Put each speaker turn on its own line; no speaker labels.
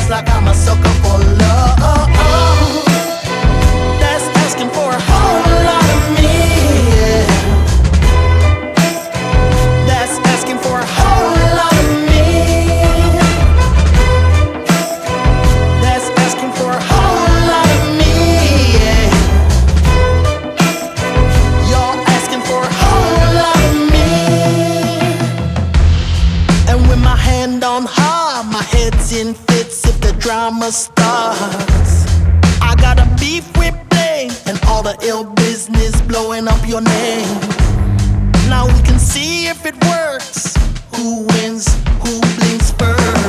just like I'm a sucker for love. That's asking for a whole lot of me. Yeah. That's asking for a whole lot of me. That's asking for a whole lot of me. Yeah. You're asking for a whole lot of me. And with my hand on heart, my head's in fits if the drama starts. I got a beef with blame and all the ill business blowing up your name. Now we can see if it works. Who wins, who blinks first.